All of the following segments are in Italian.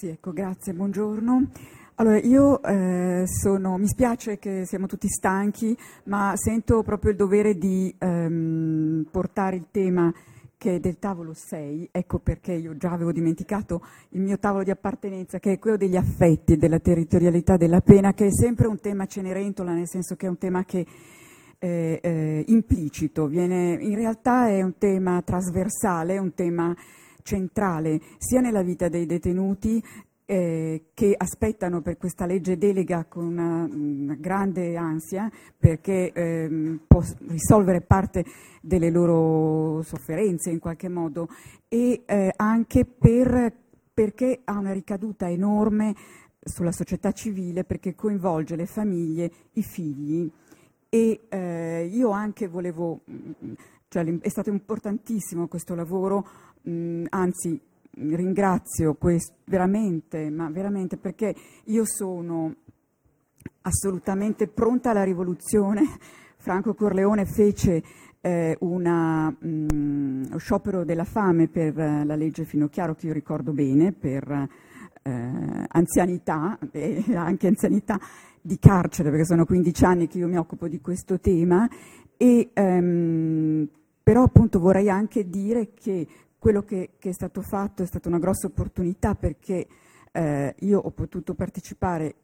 Sì, ecco, grazie, buongiorno. Allora, io mi spiace che siamo tutti stanchi, ma sento proprio il dovere di portare il tema che è del tavolo 6, ecco perché io già avevo dimenticato il mio tavolo di appartenenza, che è quello degli affetti, della territorialità della pena, che è sempre un tema Cenerentola, nel senso che è un tema che è implicito, in realtà è un tema trasversale, è un tema centrale sia nella vita dei detenuti che aspettano per questa legge delega con una grande ansia perché può risolvere parte delle loro sofferenze in qualche modo e anche perché ha una ricaduta enorme sulla società civile perché coinvolge le famiglie, i figli e io anche cioè è stato importantissimo questo lavoro, anzi ringrazio veramente, ma veramente perché io sono assolutamente pronta alla rivoluzione. Franco Corleone fece uno sciopero della fame per la legge Finocchiaro, che io ricordo bene, per anzianità e anche anzianità di carcere, perché sono 15 anni che io mi occupo di questo tema e però appunto vorrei anche dire che quello che è stato fatto è stata una grossa opportunità perché io ho potuto partecipare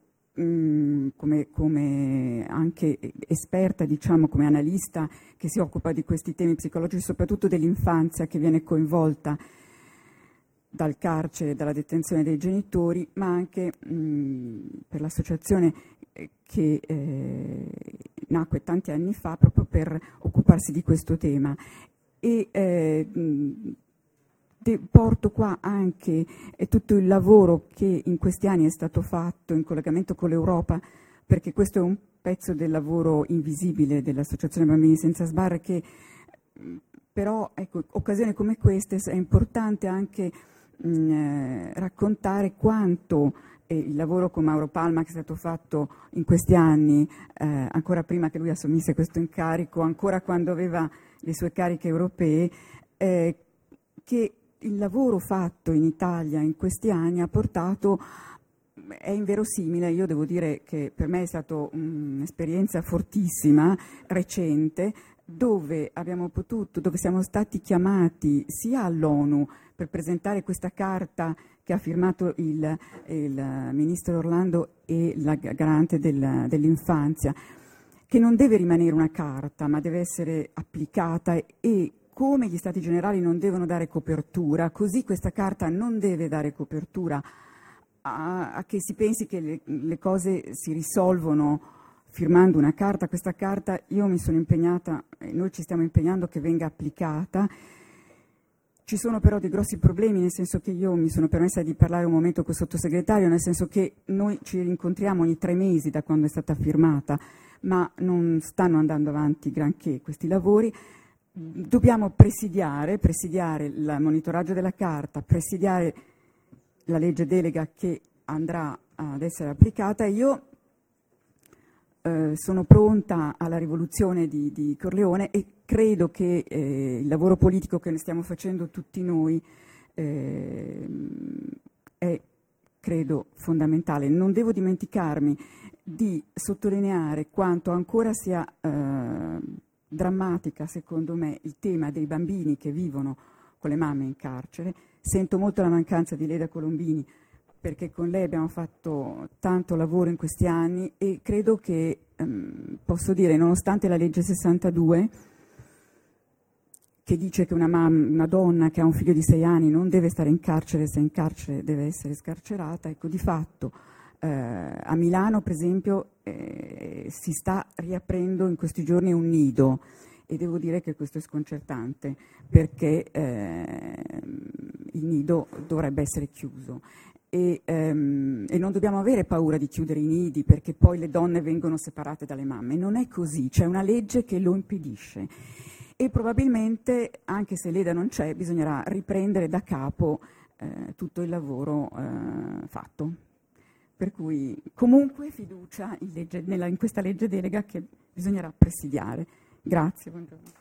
come anche esperta, diciamo, come analista che si occupa di questi temi psicologici, soprattutto dell'infanzia che viene coinvolta dal carcere, dalla detenzione dei genitori, ma anche per l'associazione che nacque tanti anni fa proprio per occuparsi di questo tema. E porto qua anche tutto il lavoro che in questi anni è stato fatto in collegamento con l'Europa, perché questo è un pezzo del lavoro invisibile dell'Associazione Bambini Senza Sbarre, che però, ecco, occasioni come queste è importante anche raccontare quanto il lavoro con Mauro Palma che è stato fatto in questi anni, ancora prima che lui assumesse questo incarico, ancora quando aveva le sue cariche europee, che il lavoro fatto in Italia in questi anni ha portato, è inverosimile, io devo dire che per me è stata un'esperienza fortissima, recente, dove siamo stati chiamati sia all'ONU per presentare questa carta che ha firmato il ministro Orlando e la garante dell'infanzia, che non deve rimanere una carta ma deve essere applicata e come gli Stati Generali non devono dare copertura, così questa carta non deve dare copertura a che si pensi che le cose si risolvono firmando una carta. Questa carta io mi sono impegnata, e noi ci stiamo impegnando che venga applicata. Ci sono però dei grossi problemi, nel senso che io mi sono permessa di parlare un momento con il sottosegretario, nel senso che noi ci rincontriamo ogni 3 mesi da quando è stata firmata, ma non stanno andando avanti granché questi lavori. Dobbiamo presidiare il monitoraggio della carta, presidiare la legge delega che andrà ad essere applicata. Io sono pronta alla rivoluzione di Corleone e credo che il lavoro politico che ne stiamo facendo tutti noi è, credo, fondamentale. Non devo dimenticarmi di sottolineare quanto ancora sia drammatica, secondo me, il tema dei bambini che vivono con le mamme in carcere. Sento molto la mancanza di Leda Colombini, perché con lei abbiamo fatto tanto lavoro in questi anni e credo che, posso dire, nonostante la legge 62, che dice che una donna che ha un figlio di 6 anni non deve stare in carcere, se è in carcere deve essere scarcerata, ecco, di fatto a Milano, per esempio, si sta riaprendo in questi giorni un nido e devo dire che questo è sconcertante perché il nido dovrebbe essere chiuso e non dobbiamo avere paura di chiudere i nidi perché poi le donne vengono separate dalle mamme. Non è così, c'è una legge che lo impedisce e probabilmente, anche se Leda non c'è, bisognerà riprendere da capo tutto il lavoro fatto. Per cui comunque fiducia in questa legge delega che bisognerà presidiare. Grazie, buongiorno.